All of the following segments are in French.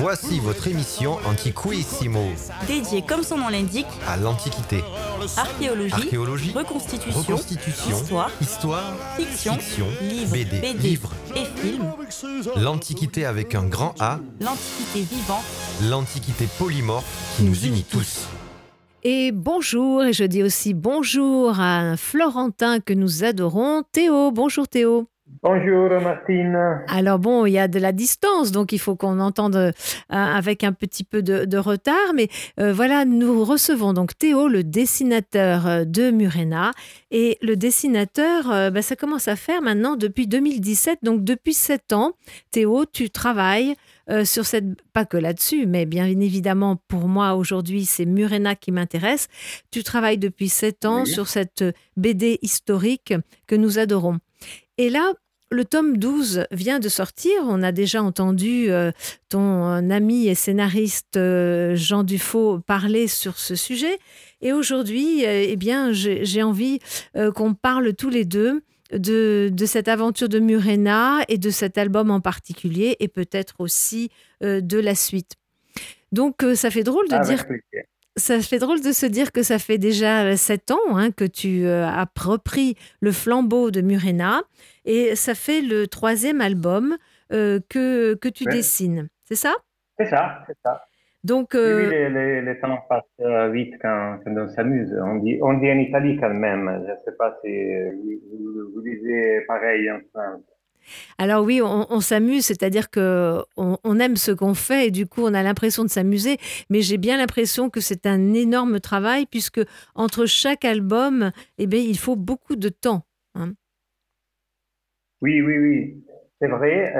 Voici votre émission Antiquissimo, Dédié, comme son nom l'indique, à l'Antiquité. archéologie, reconstitution, histoire, fiction, livres et films, L'Antiquité avec un grand A, l'Antiquité vivante. l'Antiquité polymorphe qui nous unit tous. Et bonjour, et je dis aussi bonjour à un Florentin que nous adorons, Théo. Bonjour Théo. Bonjour Martine. Alors bon, il y a de la distance, donc il faut qu'on entende avec un petit peu de retard, mais voilà, nous recevons donc Théo, le dessinateur de Murena, et le dessinateur, ça commence à faire maintenant depuis 2017, donc depuis 7 ans. Théo, tu travailles sur cette, pas que là-dessus, mais bien évidemment pour moi aujourd'hui c'est Murena qui m'intéresse. Tu travailles depuis 7 ans sur cette BD historique que nous adorons. Et là, le tome 12 vient de sortir. On a déjà entendu ton ami et scénariste Jean Dufaux parler sur ce sujet. Et aujourd'hui, j'ai envie qu'on parle tous les deux de cette aventure de Murena et de cet album en particulier, et peut-être aussi de la suite. Donc, ça fait drôle de dire... Plaisir. Ça fait drôle de se dire que ça fait déjà 7 ans que tu as repris le flambeau de Murena, et ça fait le 3e album que tu dessines. C'est ça? C'est ça. Donc, Oui, les temps passent vite quand on s'amuse. On dit en Italie quand même. Je ne sais pas si vous disiez pareil en France. alors oui, on s'amuse, c'est-à-dire que on aime ce qu'on fait et du coup on a l'impression de s'amuser, mais j'ai bien l'impression que c'est un énorme travail puisque entre chaque album, il faut beaucoup de temps. Oui. C'est vrai.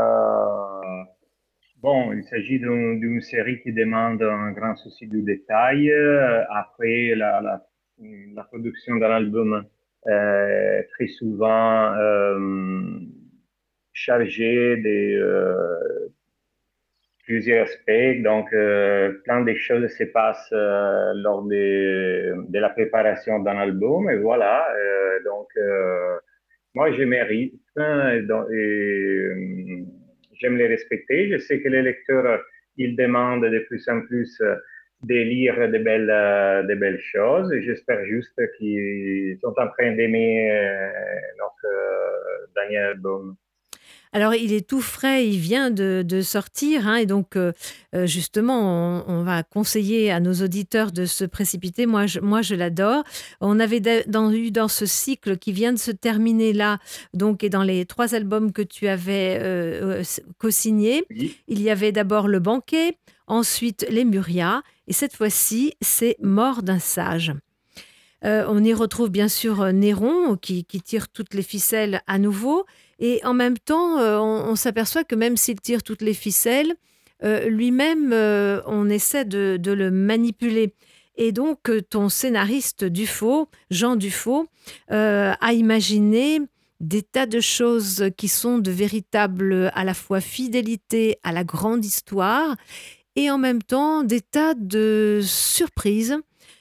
Bon, il s'agit d'une série qui demande un grand souci du détail. Après, la production d'un album très souvent chargée de plusieurs aspects. Donc, plein de choses se passent lors de la préparation d'un album. Et voilà. Moi, je mérite et j'aime les respecter. Je sais que les lecteurs, ils demandent de plus en plus de lire de belles choses. Et j'espère juste qu'ils sont en train d'aimer notre dernier album. Alors, il est tout frais, il vient de sortir, et donc, justement, on va conseiller à nos auditeurs de se précipiter. Moi, je l'adore. On avait eu dans ce cycle qui vient de se terminer là, donc, et dans les 3 albums que tu avais co-signés, Oui. il y avait d'abord Le Banquet, ensuite Les Murias, et cette fois-ci, c'est Mort d'un sage. On y retrouve bien sûr Néron qui tire toutes les ficelles à nouveau, et en même temps on s'aperçoit que même s'il tire toutes les ficelles, lui-même on essaie de le manipuler. Et donc ton scénariste Dufaux, Jean Dufaux, a imaginé des tas de choses qui sont de véritables à la fois fidélité à la grande histoire et en même temps des tas de surprises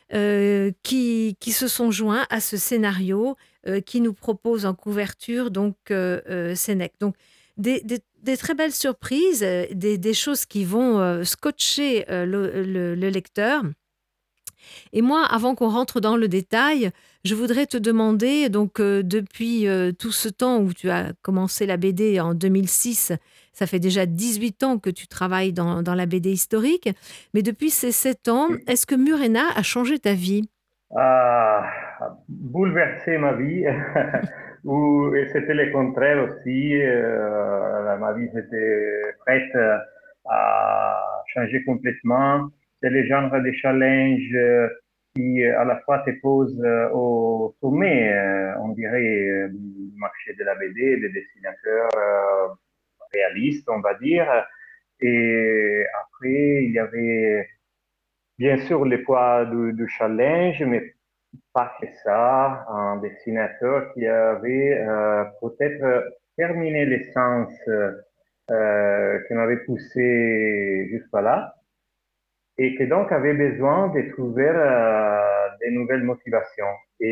qui se sont joints à ce scénario qui nous propose en couverture donc Sénèque. Donc des très belles surprises, des choses qui vont scotcher le lecteur. Et moi, avant qu'on rentre dans le détail, je voudrais te demander, donc depuis tout ce temps où tu as commencé la BD en 2006, ça fait déjà 18 ans que tu travailles dans la BD historique, mais depuis ces 7 ans, est-ce que Murena a changé ta vie? A bouleversé ma vie, et c'était le contraire aussi. Ma vie était prête à changer complètement. C'est le genre de challenge qui à la fois te pose au sommet, on dirait, du marché de la BD, des dessinateurs réalistes, on va dire. Et après, il y avait bien sûr le poids du challenge, mais pas que ça, un dessinateur qui avait peut-être terminé l'essence qui m'avait poussé jusqu'à là et qui donc avait besoin de trouver des nouvelles motivations.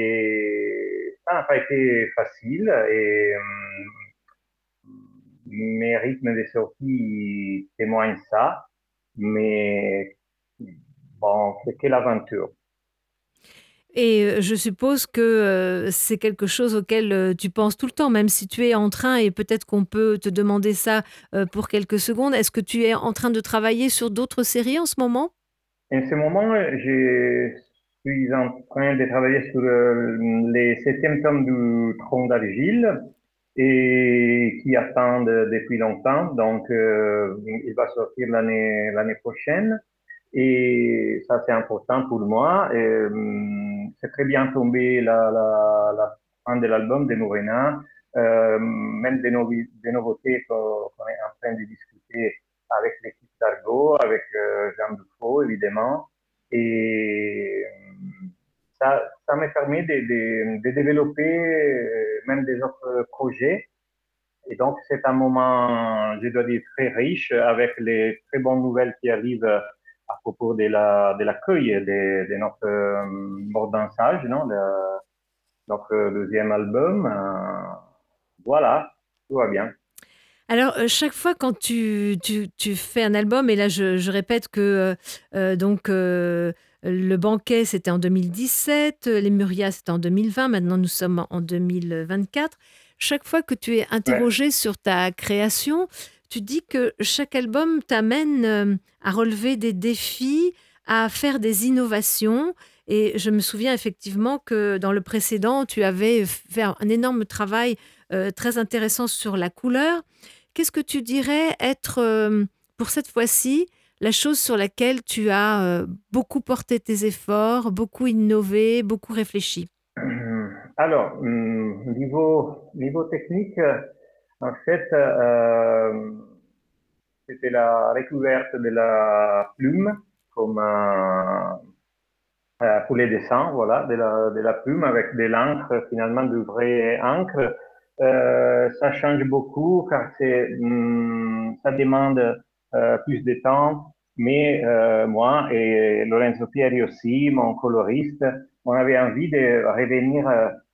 Et ça n'a pas été facile et mes rythmes de sortie témoignent ça. mais bon, c'est que l'aventure. Et je suppose que c'est quelque chose auquel tu penses tout le temps, même si tu es en train, et peut-être qu'on peut te demander ça pour quelques secondes. Est-ce que tu es en train de travailler sur d'autres séries en ce moment? En ce moment, je suis en train de travailler sur les 7e tomes du Tronc d'Argile et qui attendent depuis longtemps. Donc, il va sortir l'année prochaine. Et ça, c'est important pour moi. Et, c'est très bien tombé la fin de l'album de Morena, même des nouveautés qu'on est en train de discuter avec l'équipe d'Argo, avec Jean Dufault, évidemment. Et ça me permet de développer même des autres projets. Et donc, c'est un moment, je dois dire, très riche avec les très bonnes nouvelles qui arrivent à propos de l'accueil de notre mort dansage, non, notre deuxième album. Voilà, tout va bien. Alors, chaque fois quand tu fais un album, et là je répète que le banquet c'était en 2017, les Murias c'était en 2020, maintenant nous sommes en 2024. Chaque fois que tu es interrogé sur ta création, tu dis que chaque album t'amène à relever des défis, à faire des innovations. Et je me souviens effectivement que dans le précédent, tu avais fait un énorme travail très intéressant sur la couleur. Qu'est-ce que tu dirais être, pour cette fois-ci, la chose sur laquelle tu as beaucoup porté tes efforts, beaucoup innové, beaucoup réfléchi? Alors, niveau technique, en fait, c'était la recouverte de la plume comme pour les dessins, voilà, de la plume avec de l'encre, finalement de vraie encre. Ça change beaucoup car ça demande plus de temps. Mais moi et Lorenzo Pieri aussi, mon coloriste, on avait envie de revenir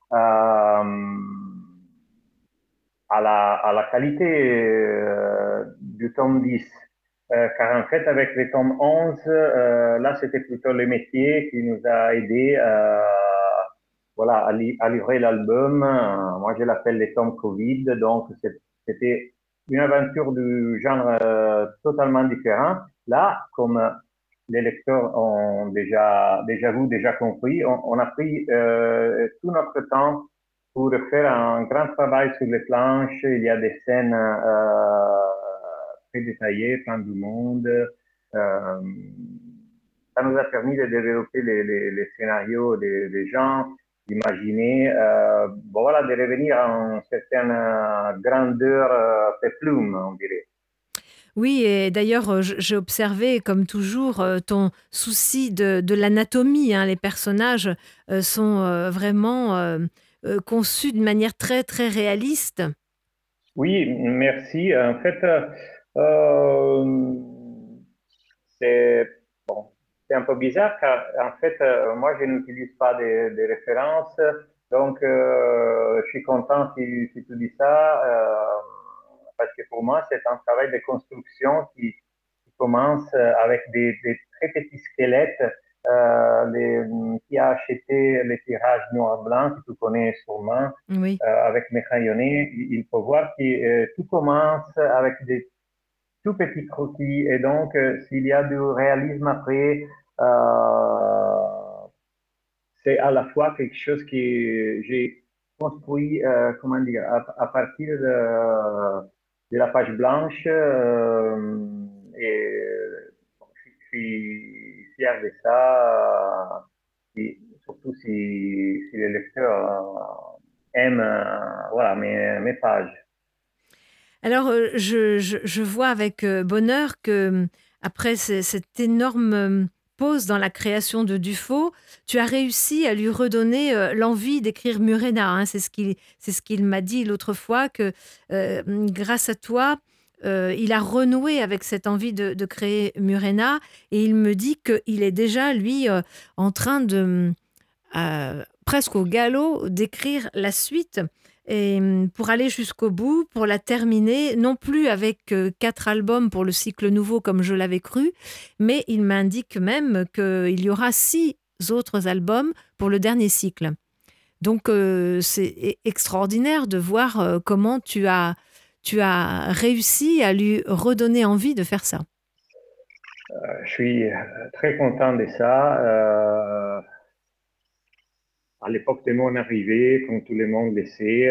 à la qualité du tome 10. Car en fait, avec le tome 11, là, c'était plutôt le métier qui nous a aidés voilà, à livrer l'album. Moi, je l'appelle les tomes Covid. Donc, c'était une aventure du genre totalement différent. Là, comme les lecteurs ont déjà vu, déjà compris, on a pris tout notre temps pour faire un grand travail sur les planches. Il y a des scènes très détaillées, plein de monde. Ça nous a permis de développer les scénarios des gens, d'imaginer, bon, voilà, de revenir à une certaine grandeur peplum, on dirait. Oui, et d'ailleurs, j'ai observé, comme toujours, ton souci de l'anatomie, hein. Les personnages sont vraiment conçus de manière très, très réaliste. Oui, merci. En fait, euh, c'est bon, c'est un peu bizarre car en fait, moi, je n'utilise pas de références. Donc, je suis content si tu dis ça parce que pour moi, c'est un travail de construction qui commence avec des très petits squelettes. Qui a acheté les tirages noir-blanc, que tu connais sûrement, Oui. avec Mécraillonné, il faut voir que tout commence avec des tout petits croquis. Et donc, s'il y a du réalisme après, c'est à la fois quelque chose que j'ai construit, comment dire, à partir de la page blanche. Et bon, je suis fier de ça, et surtout si les lecteurs aiment voilà, mes pages. Alors, je vois avec bonheur que, après cette énorme pause dans la création de Dufaux, tu as réussi à lui redonner l'envie d'écrire Murena, hein. C'est ce qu'il m'a dit l'autre fois, que grâce à toi, il a renoué avec cette envie de créer Murena, et il me dit qu'il est déjà, lui, en train de presque au galop d'écrire la suite et pour aller jusqu'au bout, pour la terminer, non plus avec 4 albums pour le cycle nouveau comme je l'avais cru, mais il m'indique même qu'il y aura 6 autres albums pour le dernier cycle. Donc c'est extraordinaire de voir comment tu as réussi à lui redonner envie de faire ça. Je suis très content de ça. À l'époque de mon arrivée, comme tout le monde le sait,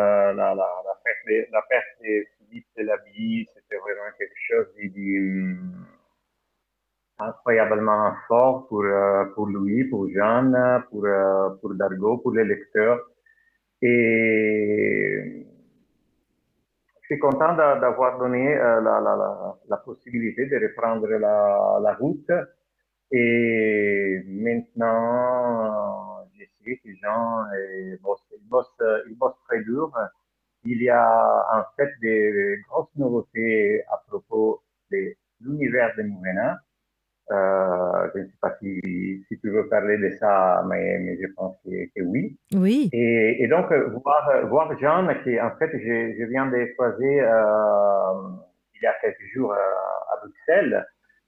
la perte de Philippe Delaby, c'était vraiment quelque chose incroyablement fort pour lui, pour Jeanne, pour Dargaud, pour les lecteurs. Et je suis content d'avoir donné la possibilité de reprendre la route. Et maintenant, je sais que Jean bosse très dur. Il y a en fait des grosses nouveautés à propos de l'univers de Murena. Je ne sais pas si tu veux parler de ça, mais je pense que oui. Oui. Et donc, voir Jean, qui en fait, je viens de croiser il y a quelques jours à Bruxelles.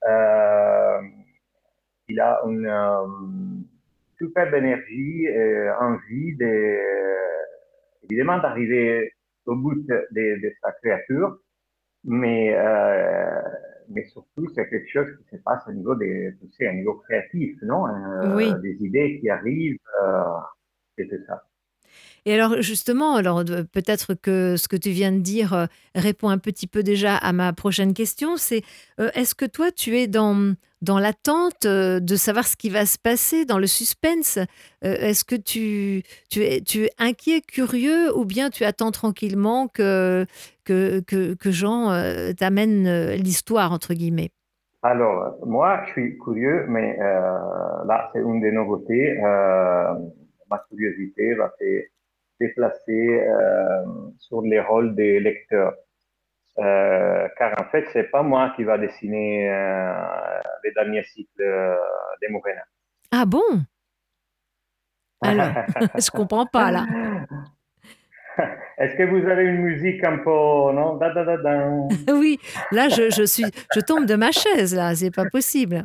Il a une superbe énergie, envie évidemment d'arriver au bout de sa créature, mais surtout c'est quelque chose qui se passe au niveau au niveau créatif, non? Oui. Des idées qui arrivent, et tout ça. Et alors justement, peut-être que ce que tu viens de dire répond un petit peu déjà à ma prochaine question, c'est est-ce que toi tu es dans l'attente de savoir ce qui va se passer, dans le suspense? Est-ce que tu es inquiet, curieux, ou bien tu attends tranquillement que Jean t'amène l'histoire, entre guillemets? Alors, moi, je suis curieux, mais là, c'est une des nouveautés. Ma curiosité va se déplacer sur les rôles des lecteurs. Car en fait, c'est pas moi qui va dessiner les derniers cycles de Murena. Ah bon? Alors, je comprends pas là. Est-ce que vous avez une musique un peu, non? Da, da, da, da. Oui, là je tombe de ma chaise là, c'est pas possible.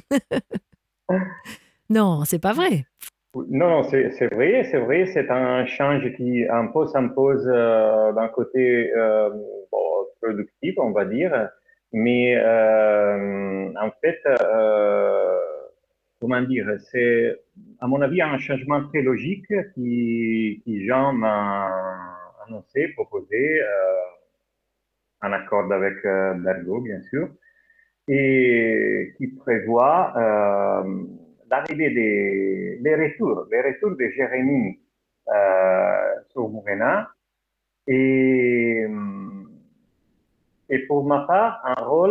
Non, c'est pas vrai. Non, c'est vrai, c'est un change qui s'impose d'un côté productif, on va dire, mais en fait, comment dire, c'est à mon avis un changement très logique qui Jean m'a annoncé, proposé, en accord avec Dargaud, bien sûr, et qui prévoit l'arrivée les retours de Jérémie sur Murena et pour ma part un rôle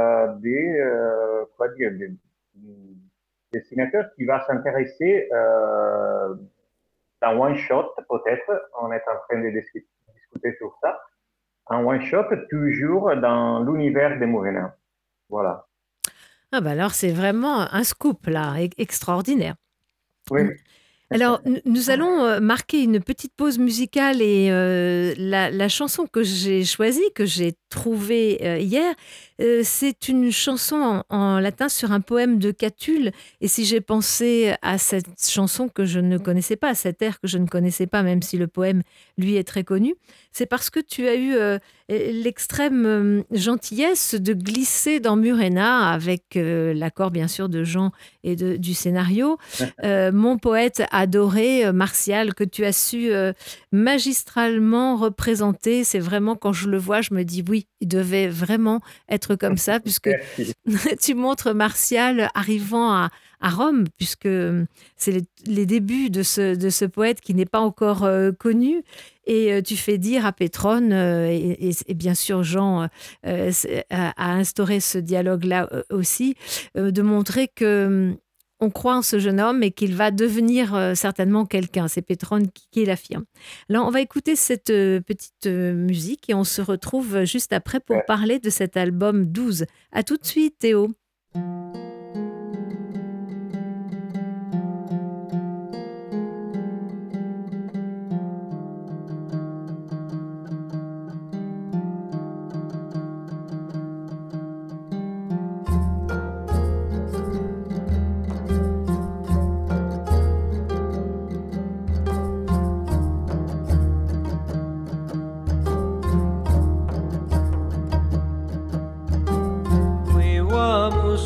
de dessinateur qui va s'intéresser d'un one shot peut-être, on est en train de discuter sur ça, un one shot toujours dans l'univers de Murena. Voilà. Ah bah alors c'est vraiment un scoop là, extraordinaire. Oui. Alors nous allons marquer une petite pause musicale et la chanson que j'ai choisie, que j'ai trouvée hier, c'est une chanson en latin sur un poème de Catulle. Et si j'ai pensé à cette chanson que je ne connaissais pas, à cet air que je ne connaissais pas, même si le poème lui est très connu, c'est parce que tu as eu l'extrême gentillesse de glisser dans Murena, avec l'accord bien sûr de Jean et du scénario, mon poète adoré, Martial, que tu as su magistralement représenter. C'est vraiment, quand je le vois, je me dis oui, il devait vraiment être comme ça, puisque tu montres Martial arrivant à Rome, puisque c'est les débuts de ce poète qui n'est pas encore connu. Et tu fais dire à Pétrone, et bien sûr Jean a instauré ce dialogue-là aussi, de montrer que on croit en ce jeune homme et qu'il va devenir certainement quelqu'un. C'est Pétrone qui l'affirme. Là, on va écouter cette petite musique et on se retrouve juste après pour parler de cet album 12. À tout de suite, Théo.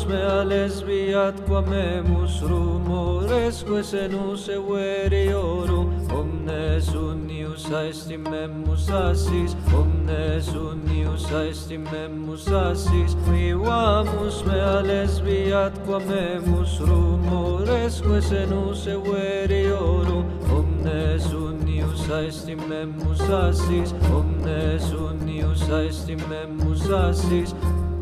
mea lesbiat quamemus rumores quesenus everiorum omnes unius aestimemus assis omnes unius aestimemus assis vivamus mea lesbiat quamemus rumores quesenus everiorum omnes unius aestimemus assis omnes unius aestimemus assis.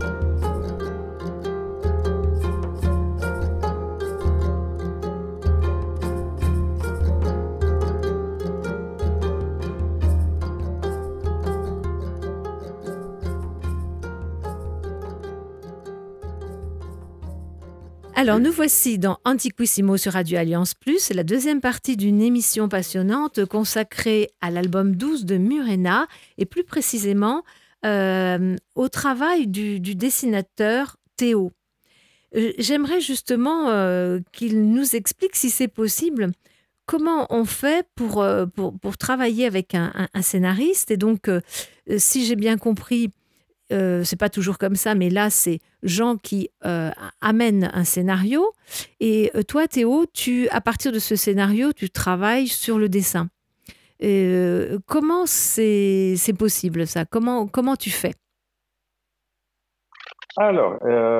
Alors, nous voici dans Antiquissimo sur Radio Alliance Plus, la deuxième partie d'une émission passionnante consacrée à l'album 12 de Murena et plus précisément au travail du dessinateur Théo. J'aimerais justement qu'il nous explique, si c'est possible, comment on fait pour travailler avec un scénariste. Et donc, si j'ai bien compris, c'est pas toujours comme ça, mais là, c'est Jean qui amène un scénario. Et toi, Théo, à partir de ce scénario, tu travailles sur le dessin. Comment c'est possible, ça? Comment tu fais? Alors,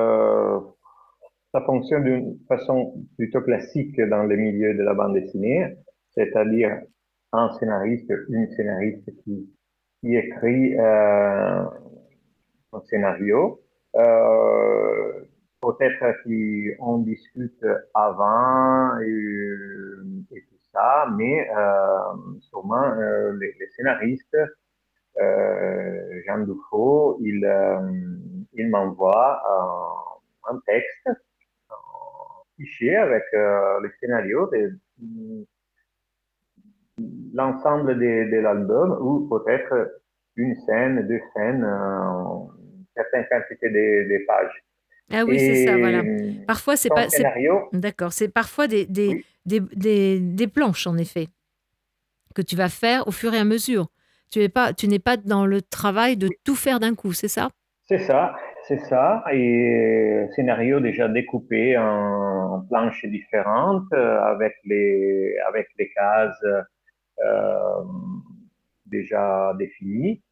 ça fonctionne d'une façon plutôt classique dans le milieu de la bande dessinée, c'est-à-dire un scénariste, une scénariste qui écrit un scénario. Peut-être qu'on discute avant et tout ça, mais sûrement les scénaristes, Jean Dufaux, il m'envoie un texte, un fichier avec le scénario de l'ensemble de l'album, ou peut-être une scène, deux scènes, certaines quantités de pages. Ah oui, c'est ça, voilà. Parfois, c'est pas... scénario. D'accord, c'est parfois Oui. des planches, en effet, que tu vas faire au fur et à mesure. Tu n'es pas dans le travail de tout faire d'un coup, c'est ça? C'est ça. Et scénario déjà découpé en planches différentes, avec les cases déjà définies.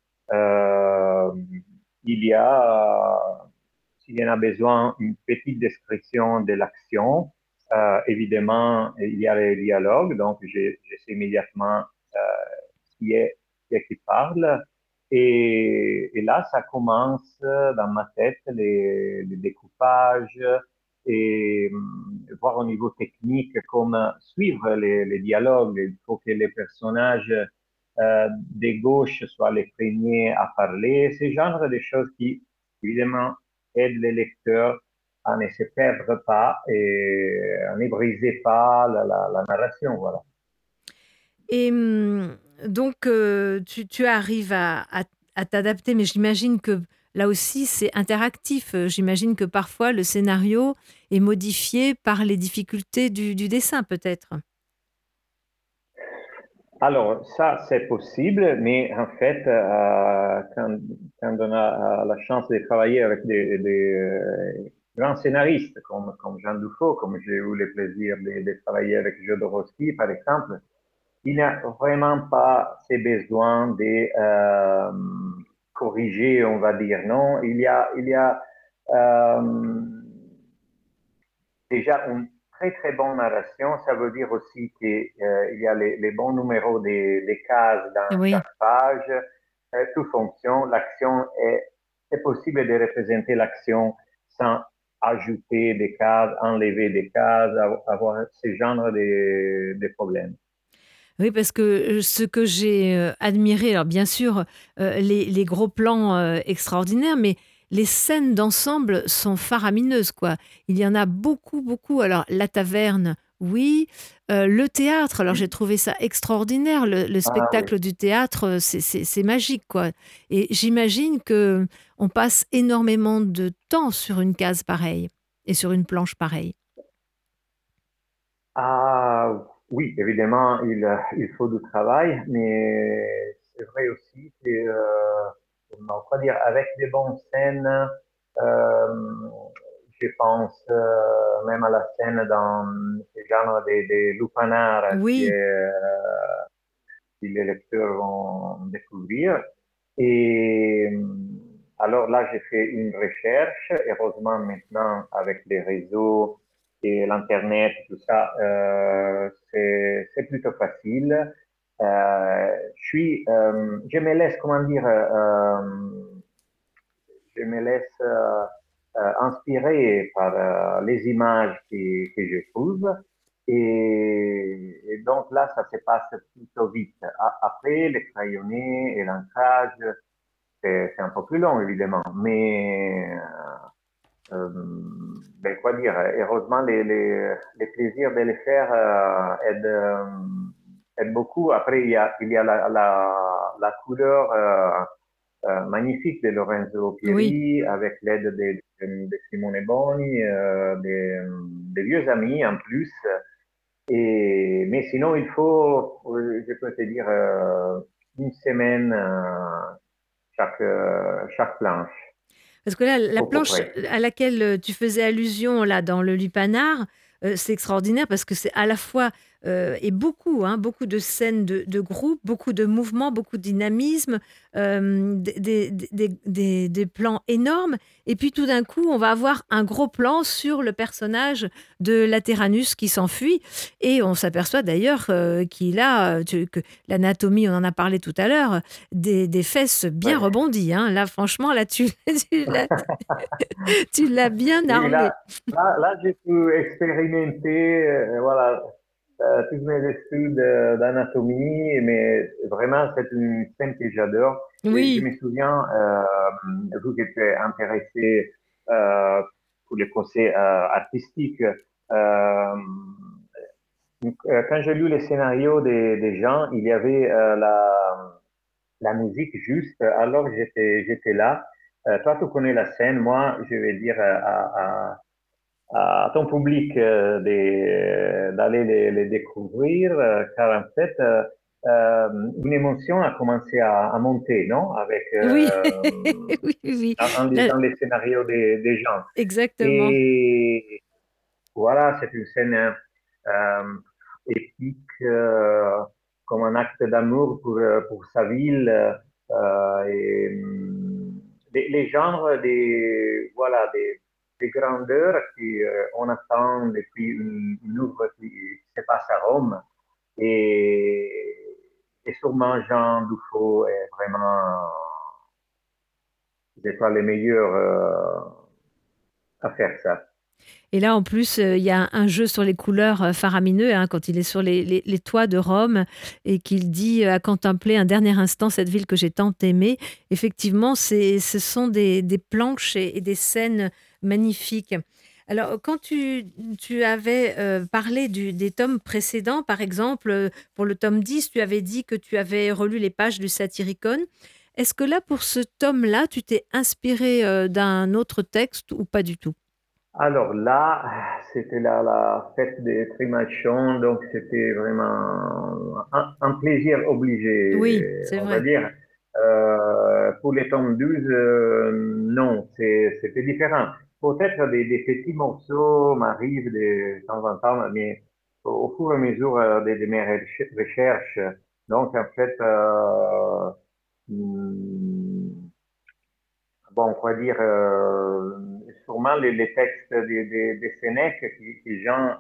Il y a, s'il y en a besoin, une petite description de l'action. Évidemment, il y a les dialogues, donc je sais immédiatement qui est qui parle. Et là, ça commence dans ma tête, les découpages et voir au niveau technique comment suivre les dialogues. Il faut que les personnages de gauche soient les premiers à parler. Ce genre de choses qui, évidemment, aident les lecteurs à ne se perdre pas et à ne briser pas la narration. Voilà. Et donc, tu arrives à t'adapter, mais j'imagine que là aussi, c'est interactif. J'imagine que parfois, le scénario est modifié par les difficultés du dessin, peut-être. Alors, ça, c'est possible, mais en fait, quand on a la chance de travailler avec des grands scénaristes comme Jean Dufaux, comme j'ai eu le plaisir de travailler avec Jodorowsky, par exemple, il n'a vraiment pas ces besoins de corriger, on va dire, non. Il y a déjà une très très bonne narration. Ça veut dire aussi qu'il y a les bons numéros des cases dans chaque page. Tout fonctionne. L'action c'est possible de représenter l'action sans ajouter des cases, enlever des cases, avoir ce genre de problèmes. Oui, parce que ce que j'ai admiré, alors bien sûr, les gros plans extraordinaires, mais les scènes d'ensemble sont faramineuses, quoi. Il y en a beaucoup, beaucoup. Alors, la taverne, oui. Le théâtre, alors j'ai trouvé ça extraordinaire. Le spectacle du théâtre, c'est magique, quoi. Et j'imagine qu'on passe énormément de temps sur une case pareille et sur une planche pareille. Oui, évidemment, il faut du travail, mais c'est vrai aussi que, on va dire, avec des bonnes scènes, je pense même à la scène dans ce genre des lupanars Oui, que les lecteurs vont découvrir. Et alors là, j'ai fait une recherche. Heureusement, maintenant, avec les réseaux et l'Internet, tout ça, c'est plutôt facile. Je me laisse, comment dire, je me laisse inspirer par les images que je trouve. Et donc là, ça se passe plutôt vite. Après, les crayonnés et l'ancrage, c'est un peu plus long, évidemment. Mais, ben, quoi dire, heureusement, les plaisirs de les faire aident beaucoup. Après, il y a la couleur magnifique de Lorenzo oui. Pieri avec l'aide de Simone Boni, des vieux amis en plus. Mais sinon, il faut, je peux te dire, une semaine chaque planche, Parce que là, la au peu planche près. à laquelle tu faisais allusion là dans le Lupanar, c'est extraordinaire parce que c'est à la fois et beaucoup, hein, beaucoup de scènes de groupe, beaucoup de mouvements, beaucoup de dynamisme, des plans énormes. Et puis tout d'un coup, on va avoir un gros plan sur le personnage de Lateranus qui s'enfuit. Et on s'aperçoit d'ailleurs qu'il a, que l'anatomie, on en a parlé tout à l'heure, des fesses bien Ouais. rebondies, hein. Là, franchement, là, tu l'as, tu l'as bien Oui, armé. là, j'ai pu expérimenter, voilà, toutes mes études d'anatomie, mais vraiment, c'est une scène que j'adore. Et je Oui, me souviens, vous qui êtes intéressé euh, pour les conseils artistiques, quand j'ai lu les scénarios des gens, il y avait la musique juste, alors j'étais là. Toi, tu connais la scène, moi, je vais dire à ton public d'aller les découvrir, car en fait, une émotion a commencé à monter, non? Avec, oui, oui, oui. Là, dans les scénarios des gens. exactement. Et voilà, c'est une scène épique, comme un acte d'amour pour sa ville. Les genres voilà, des grandeurs qu'on attend depuis une œuvre qui se passe à Rome. Et, et sûrement Jean Dufaux est vraiment, je crois, les meilleurs à faire ça. Et là, en plus, il y a un jeu sur les couleurs faramineux, hein, quand il est sur les toits de Rome et qu'il dit à contempler un dernier instant cette ville que j'ai tant aimée. Effectivement, ce sont des planches et des scènes magnifiques. Alors, quand tu avais parlé des tomes précédents, par exemple, pour le tome 10, tu avais dit que tu avais relu les pages du Satyricon. Est-ce que là, pour ce tome-là, tu t'es inspiré d'un autre texte ou pas du tout? Alors là, c'était la fête des Trimachons, donc c'était vraiment un plaisir Oui, obligé, c'est on va vrai. dire. Pour les tomes 12, non, c'était différent. Peut-être des petits morceaux m'arrivent de temps en temps, mais au fur et à mesure de mes recherches, donc en fait, hmm, bon, on va dire, sûrement les textes des Sénèques que Jean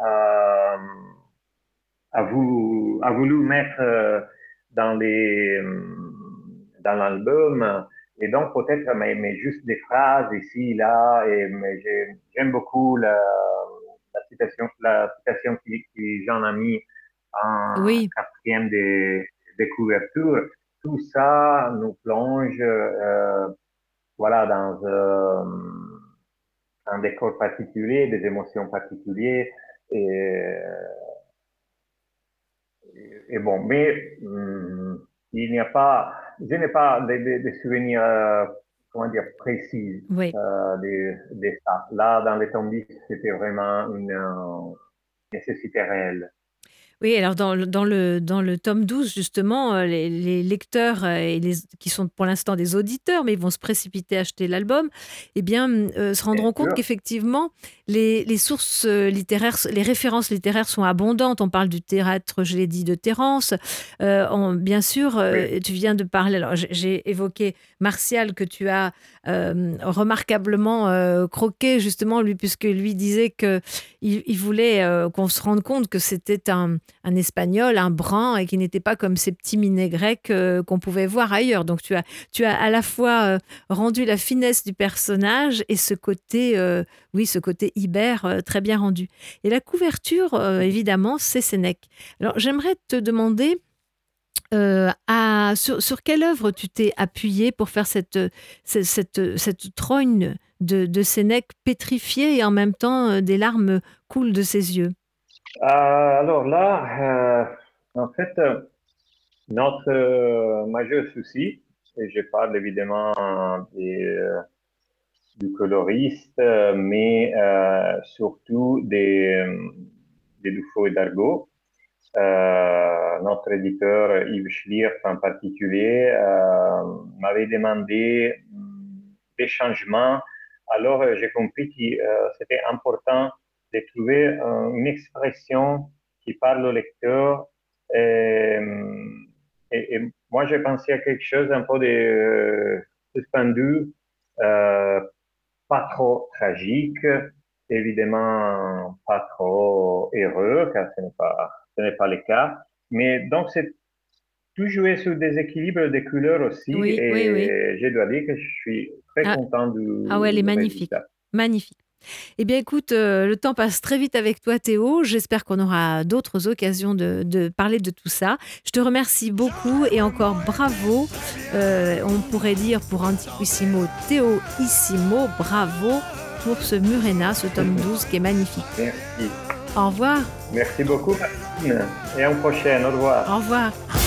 a voulu mettre dans dans l'album. Et donc, peut-être, mais juste des phrases ici, là, mais j'aime beaucoup la citation que Jean a mis en Oui. quatrième des couvertures. Tout ça nous plonge voilà, un décor particulier, des émotions particulières. Et, et bon, mais il n'y a pas, je n'ai pas de souvenirs, comment dire, précis Oui. de ça. Là, dans les tombes, c'était vraiment une nécessité réelle. Oui, alors dans le tome 12, justement, les lecteurs qui sont pour l'instant des auditeurs, mais ils vont se précipiter à acheter l'album, eh bien, se rendront compte qu'effectivement, les sources littéraires, les références littéraires sont abondantes. On parle du théâtre, je l'ai dit, de Terence. Bien sûr, oui. Tu viens de parler, alors j'ai évoqué Martial, que tu as remarquablement croqué, justement, lui, puisque lui disait qu'il voulait qu'on se rende compte que c'était un Espagnol, un brun, et qui n'était pas comme ces petits minets grecs qu'on pouvait voir ailleurs. Donc tu as à la fois rendu la finesse du personnage et ce côté ibère très bien rendu. Et la couverture, évidemment, c'est Sénèque. Alors j'aimerais te demander sur quelle œuvre tu t'es appuyé pour faire cette trogne de Sénèque pétrifiée et en même temps des larmes coulent de ses yeux. Alors là, en fait, notre majeur souci, et je parle évidemment du coloriste, mais surtout des Dufaux et d'Argot. Notre éditeur Yves Schliert en particulier m'avait demandé des changements. Alors j'ai compris que c'était important de trouver une expression qui parle au lecteur. Et moi, j'ai pensé à quelque chose un peu de suspendu, pas trop tragique, évidemment pas trop heureux, car ce n'est pas le cas. Mais donc, c'est tout jouer sur des équilibres de couleurs aussi. Oui, et oui. Je dois dire que je suis très content du elle est magnifique. résultat. Magnifique. Eh bien, écoute, le temps passe très vite avec toi, Théo. J'espère qu'on aura d'autres occasions de parler de tout ça. Je te remercie beaucoup et encore bravo. On pourrait dire pour Antiquissimo, Théoissimo, bravo pour ce Murena, ce tome 12 qui est magnifique. Merci. Au revoir. Merci beaucoup, et à une prochaine. Au revoir. Au revoir.